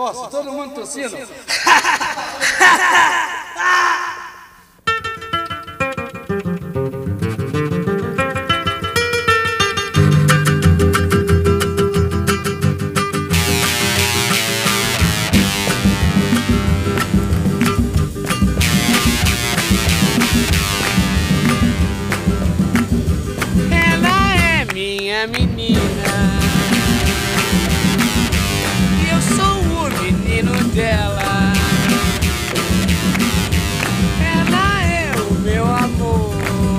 gosto, todo mundo tossindo. Menina, e eu sou o menino dela. Ela é o meu amor,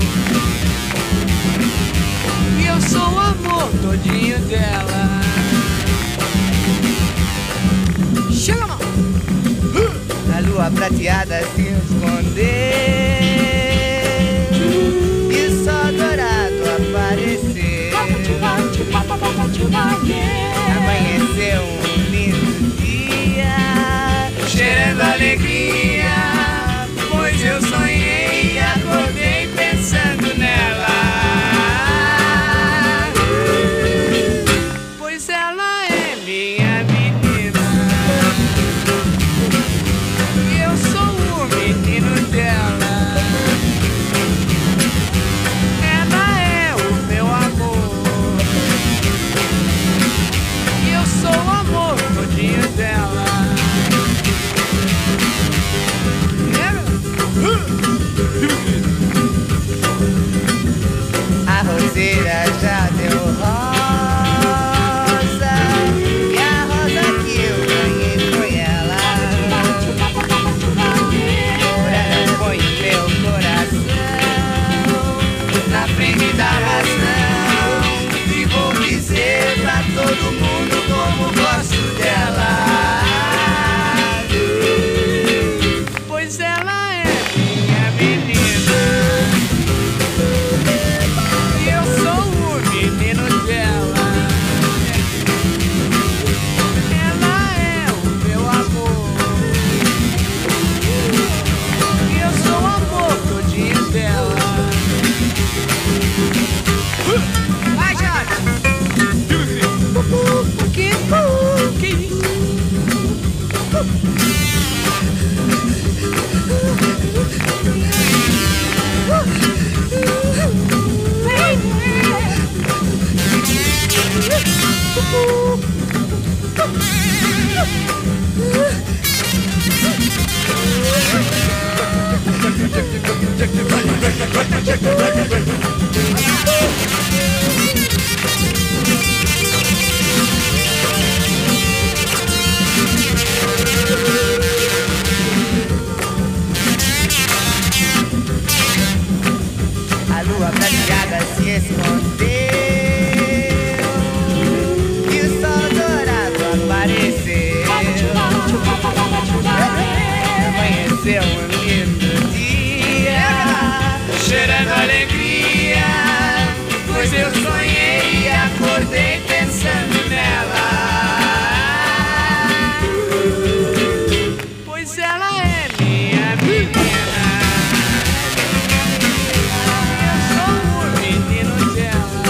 e eu sou o amor todinho dela. Chega, mão! A lua prateada se escondeu e só dourado apareceu. Amanheceu um lindo dia, cheirando alegria, pois eu sonhei e acordei pensando nela. Pois ela é minha menina, e eu sou o menino dela. Ela é o meu amor, sou o amor todinho dela. a roseira já deu rosa, e a rosa que eu ganhei foi ela. Ela põe meu coração na frente da razão, e vou dizer pra todo mundo como gosto dela. Pois ela é minha menina, e eu sou o menino dela. Ela é o meu amor, e eu sou o amor todinho dela. Vai, Jorge! A lua prateada se escondeu e o sol dourado apareceu. Amanheceu um lindo dia, Cheirando alegria, pois eu sonhei e acordei pensando nela. Pois ela é minha menina, eu sou o menino dela.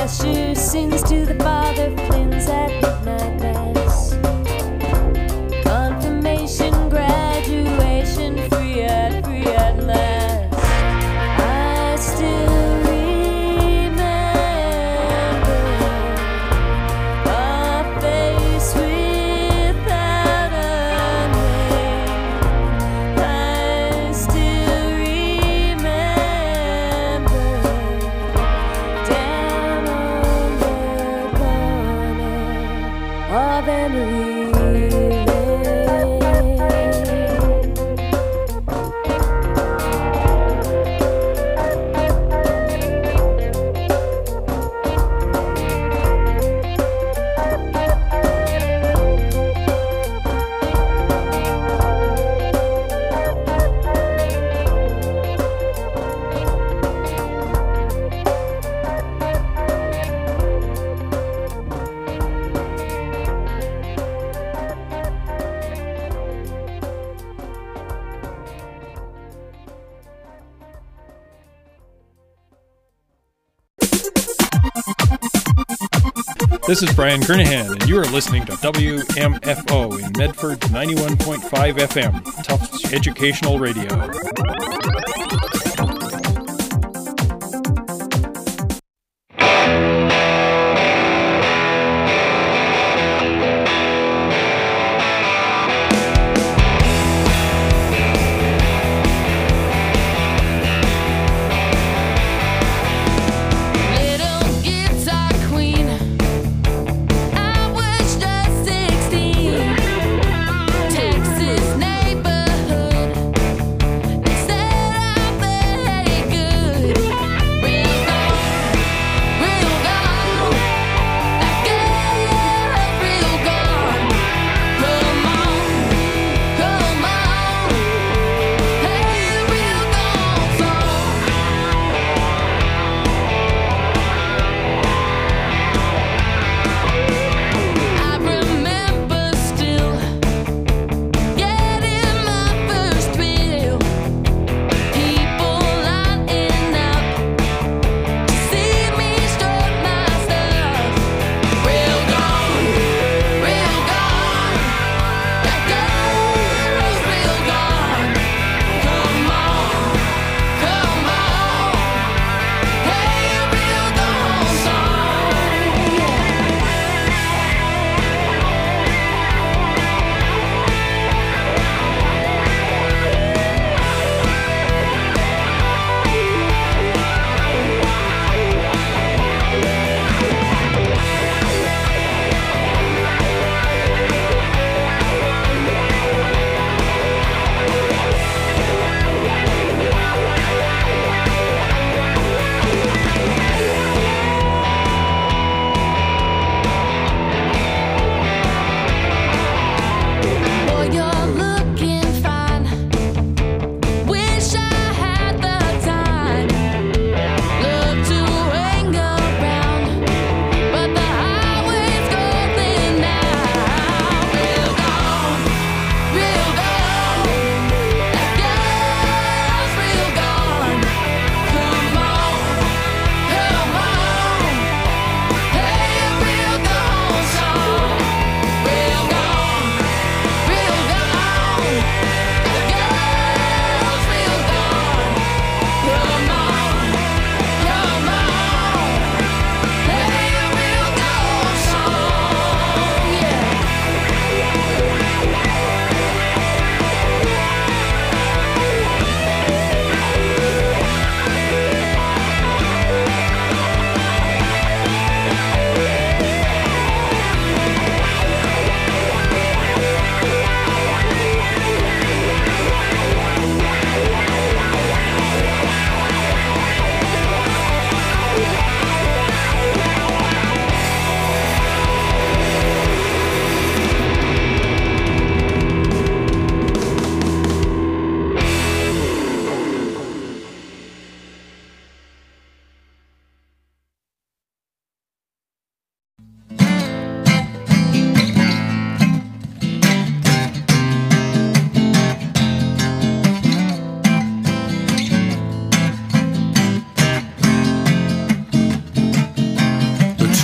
usher sings to the Father Flynn's at midnight mass. Confirmation, graduation, free at last. I still remember a face without a name. I still remember down on the corner of Emery Lane. This is Brian Kernahan, and you are listening to WMFO in Medford 91.5 FM, Tufts Educational Radio. Texas neighborhood.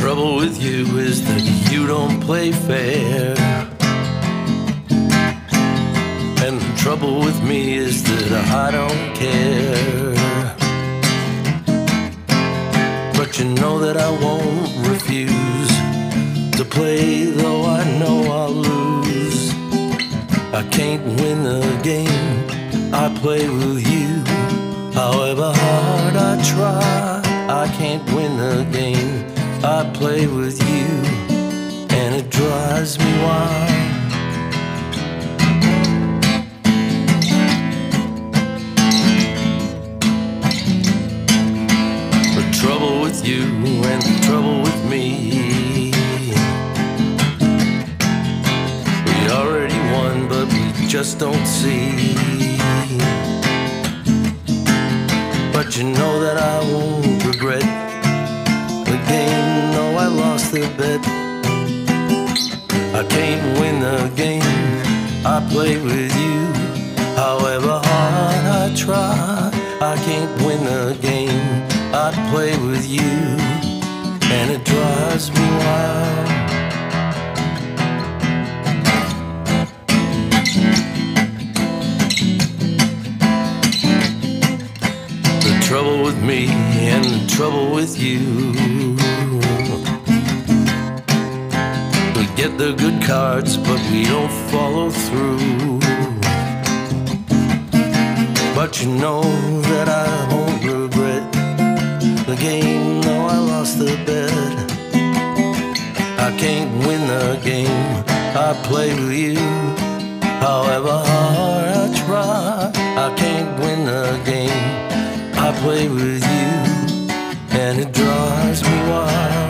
trouble with you is that you don't play fair. And the trouble with me is that I don't care. But you know that I won't refuse to play, though I know I'll lose. I can't win the game I play with you. However hard I try, I can't win the game I play with you, and it drives me wild. The trouble with you and the trouble with me, we already won, but we just don't see. But you know that I won't regret the game, no, I lost the bet. I can't win the game I play with you. However hard I try, I can't win the game I play with you, and it drives me wild. The trouble with me and the trouble with you, we get the good cards, but we don't follow through. But you know that I won't regret the game, no, I lost the bet. I can't win the game I play with you. However hard I try, I can't win the game I play with you, and it drives me wild.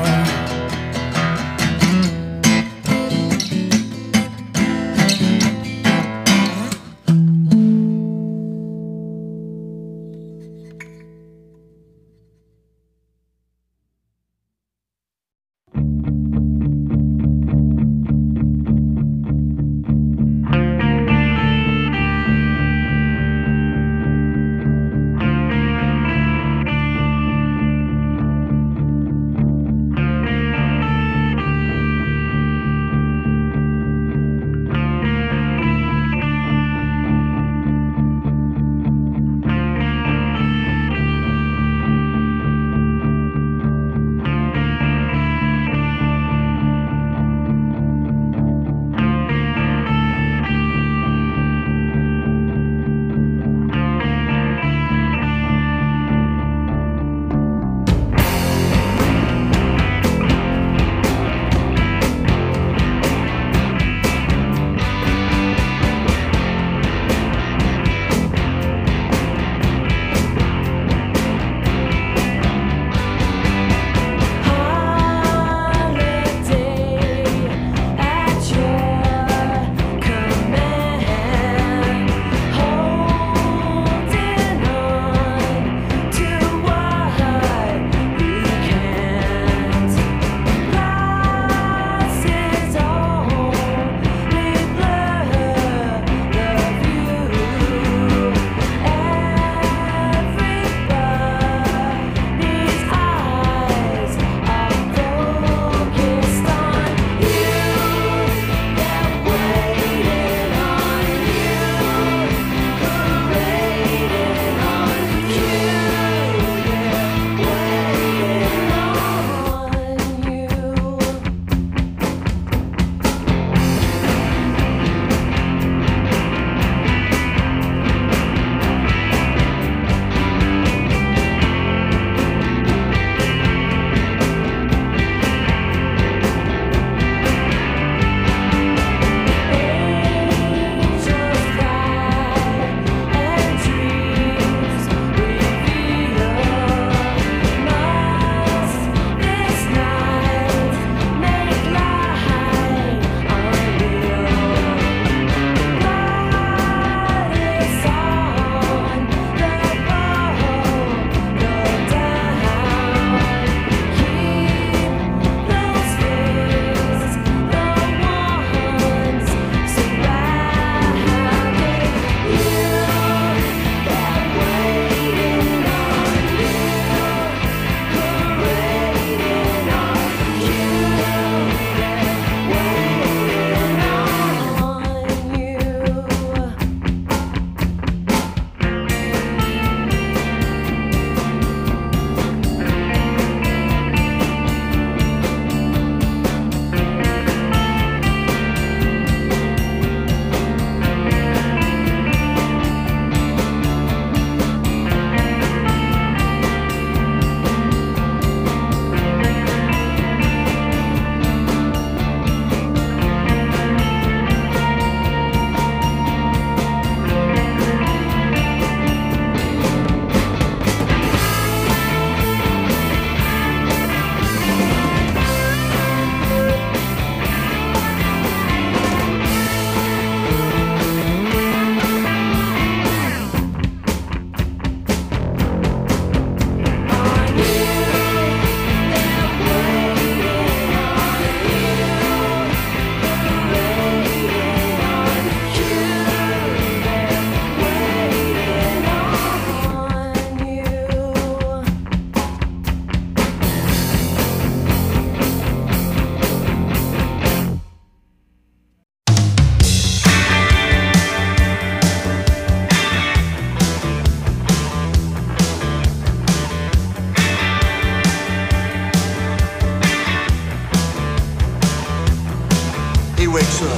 wakes up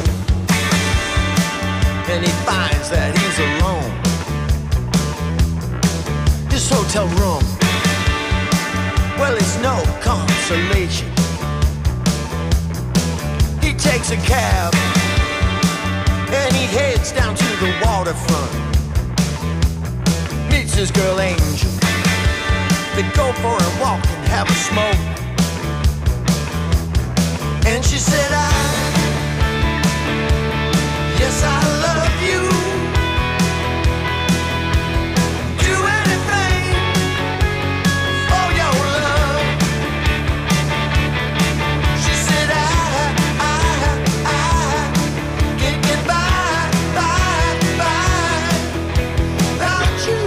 and he finds that he's alone. His hotel room, well, it's no consolation. He takes a cab and he heads down to the waterfront. Meets his girl Angel. They go for a walk and have a smoke. And she said, yes, I love you. Do anything for your love. She said, I can't get by without you.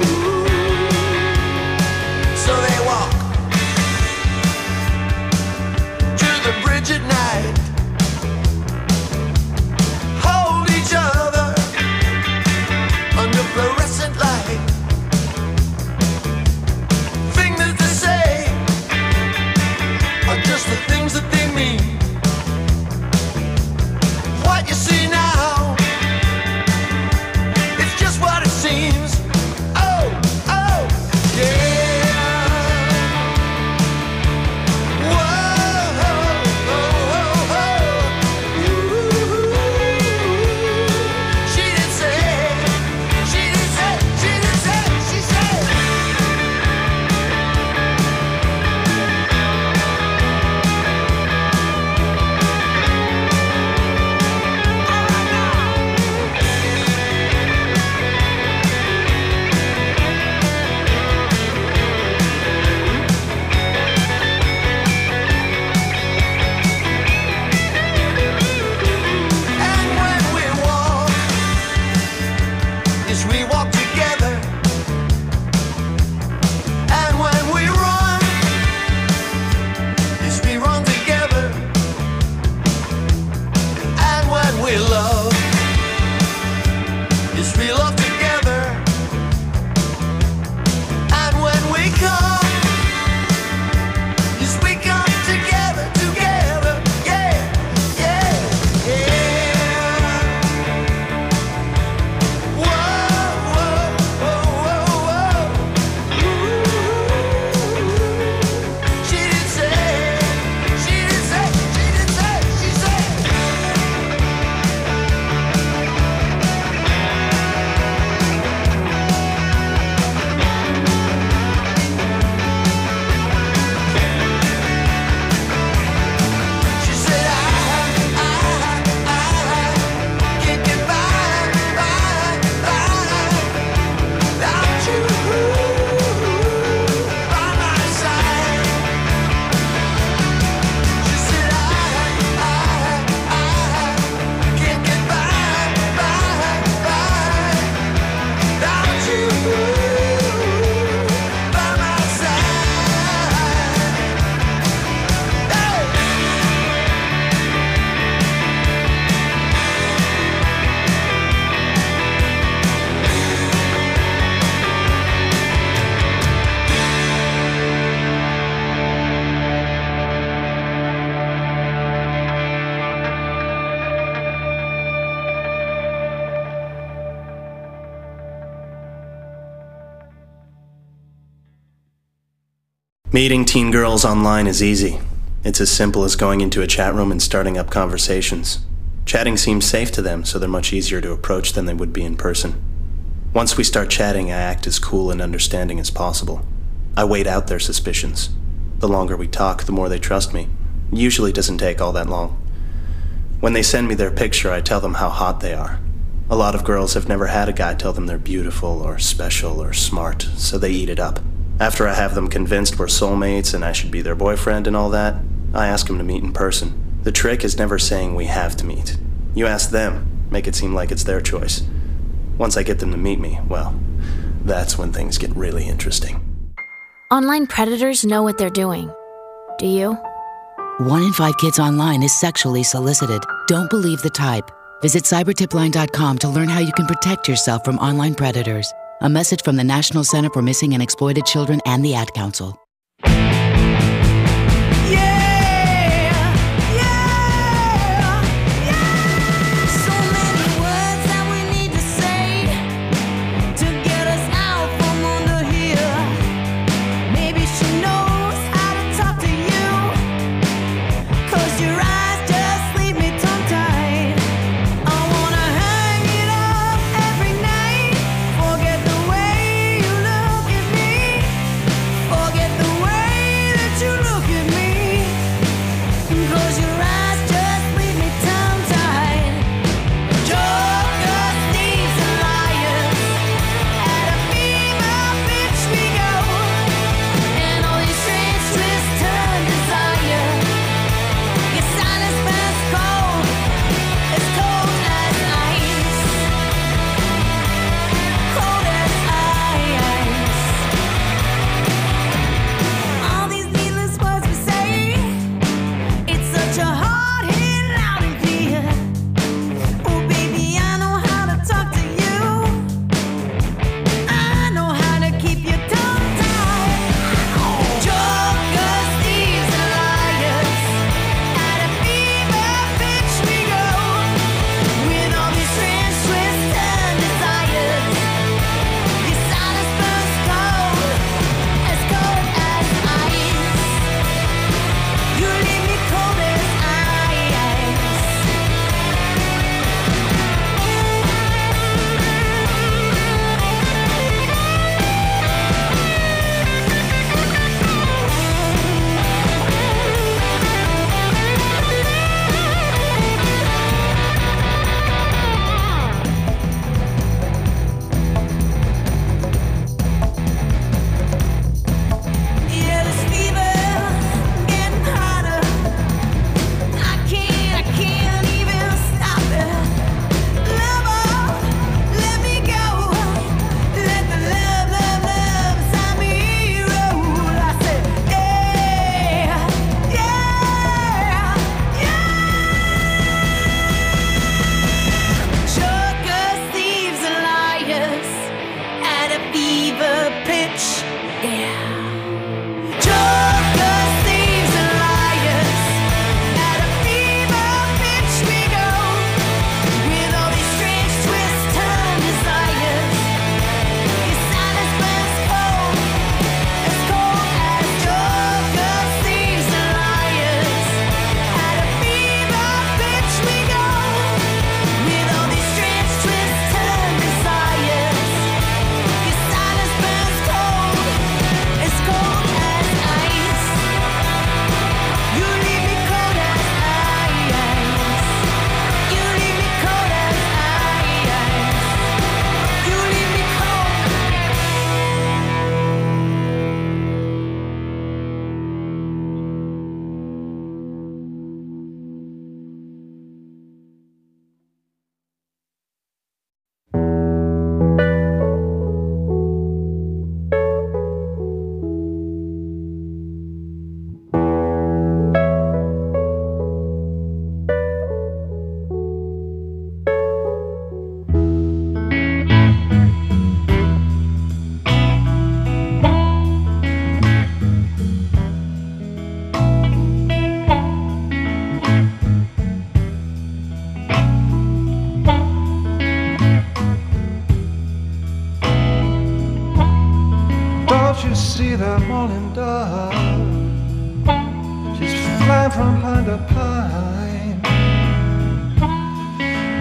So they walk to the bridge at night, hold each other under fluorescent light. Things that they say are just the things that they mean. What you see now, it's just what it seems. Oh, yeah. We walk together, and when we run, yes, we run together, and when we love, yes, we love together, and when we come, yes, we come together, yeah, yeah, yeah. Meeting teen girls online is easy. It's as simple as going into a chat room and starting up conversations. Chatting seems safe to them, so they're much easier to approach than they would be in person. Once we start chatting, I act as cool and understanding as possible. I wait out their suspicions. The longer we talk, the more they trust me. It usually doesn't take all that long. When they send me their picture, I tell them how hot they are. A lot of girls have never had a guy tell them they're beautiful or special or smart, so they eat it up. After I have them convinced we're soulmates and I should be their boyfriend and all that, I ask them to meet in person. The trick is never saying we have to meet. You ask them, make it seem like it's their choice. Once I get them to meet me, well, that's when things get really interesting. Online predators know what they're doing. Do you? 1 in 5 kids online is sexually solicited. Don't believe the type. Visit cybertipline.com to learn how you can protect yourself from online predators. A message from the National Center for Missing and Exploited Children and the Ad Council.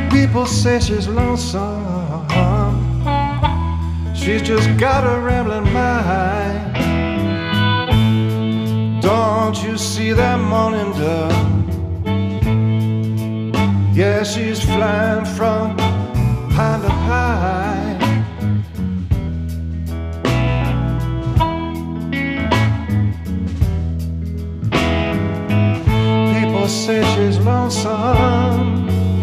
People say she's lonesome. She's just got a rambling mind. Don't you see that morning dove? Yeah, she's flying from pine to pine. People say she's lonesome.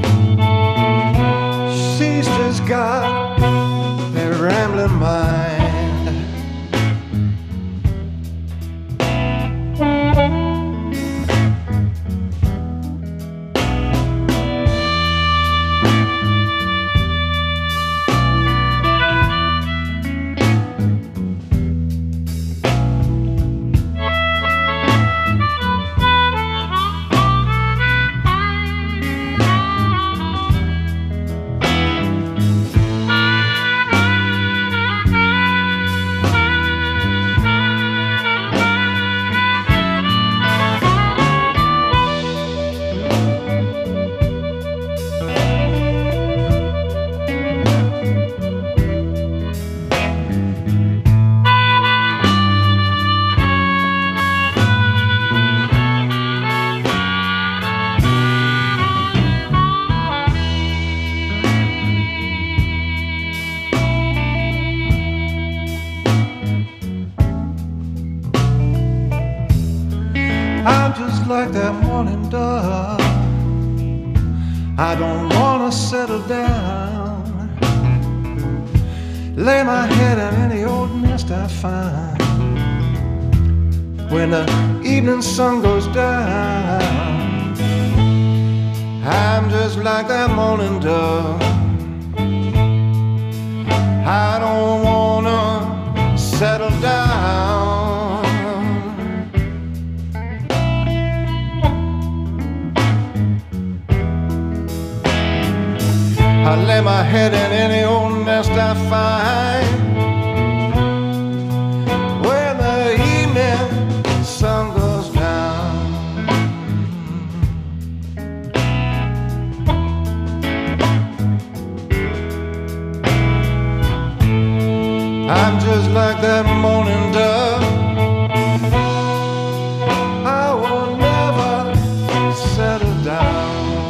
She's just got that rambling mind. I'm just like that morning dove. I don't wanna settle down, lay my head in any old nest I find. When the evening sun goes down, I'm just like that morning dove. I don't wanna settle down. I lay my head in any old nest I find. When the evening sun goes down, I'm just like that morning dove. I will never settle down.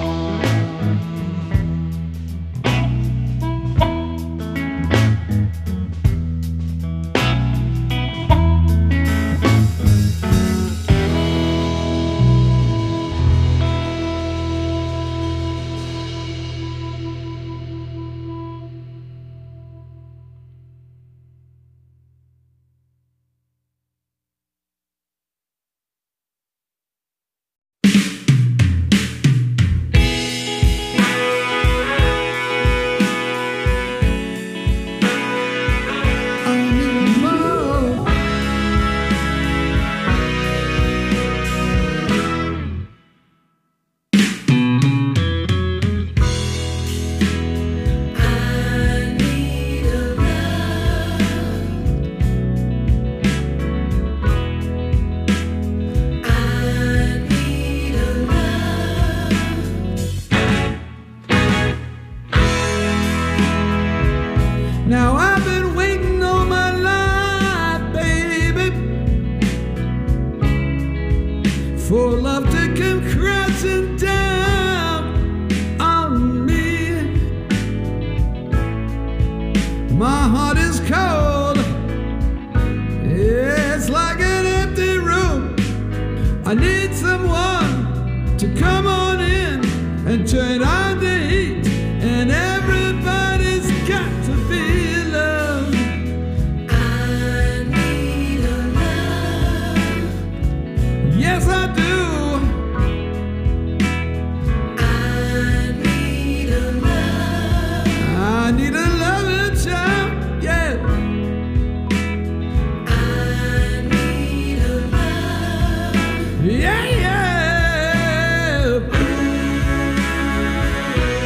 Now I've been waiting all my life, baby, for love to come crashing down on me. My heart is cold, it's like an empty room. I need someone to come on in and turn on the heat, and everybody's got to be loved. I need a love. Yes, I do. I need a love. I need a loving child, yeah. I need a love. Yeah, yeah.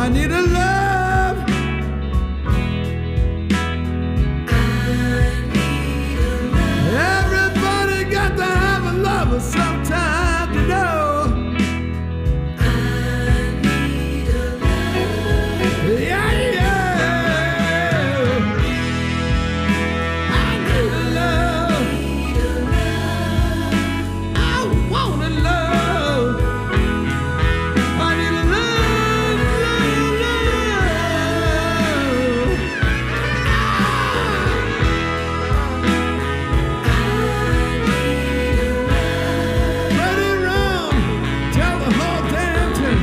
I need a love. Everybody got to have a lover sometime, you know. Yeah, yeah. I need a love. I want a love. I need a love, Let it run. Tell the whole damn thing.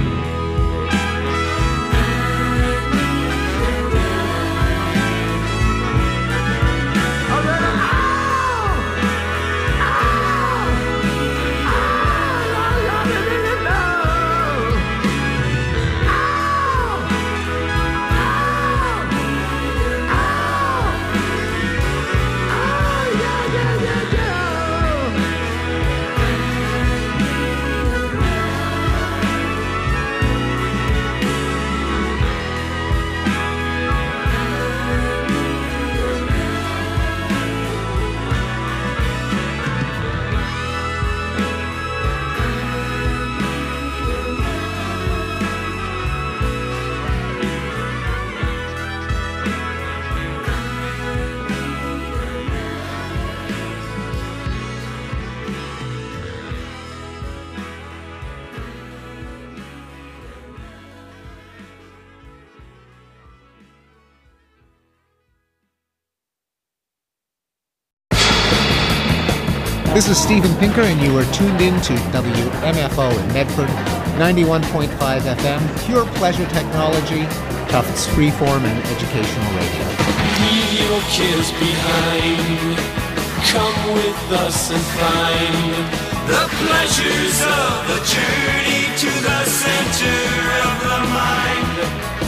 This is Steven Pinker, and you are tuned in to WMFO in Medford, 91.5 FM, pure pleasure technology, Tufts freeform and educational radio. Leave your cares behind. Come with us and find the pleasures of the journey to the center of the mind.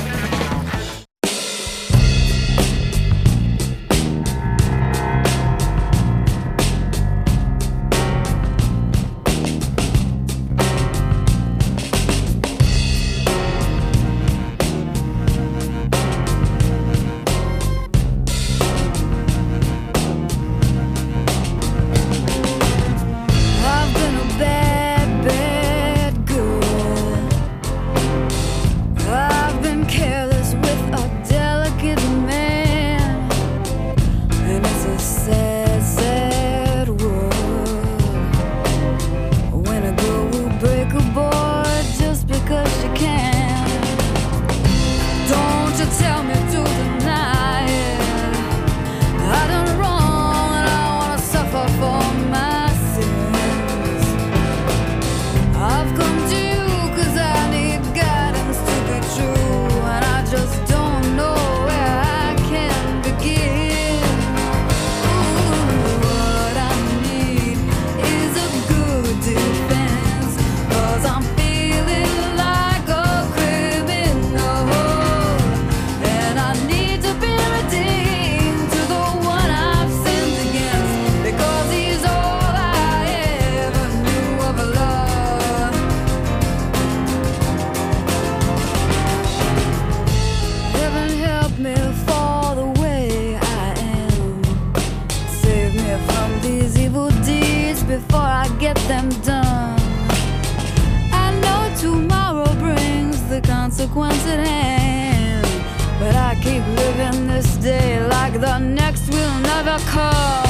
I've been a bad, bad girl. I've been careless with a delicate man, and it's a sad, sad world when a girl will break a boy just because she can. Don't you tell me to deny it. I done wrong and I wanna suffer for my sins. I've come to you 'cause I need guidance to be true, and I just don't know where I can begin. Ooh, what I need is a good defense, 'cause I'm feeling like a criminal, and I need to be redeemed to the one I've sinned against, because he's all I ever knew of love. Heaven help me for the way I am. Save me from these evil deeds before I get them done. I know tomorrow brings the consequence at hand, but I keep living this day like the next will never come.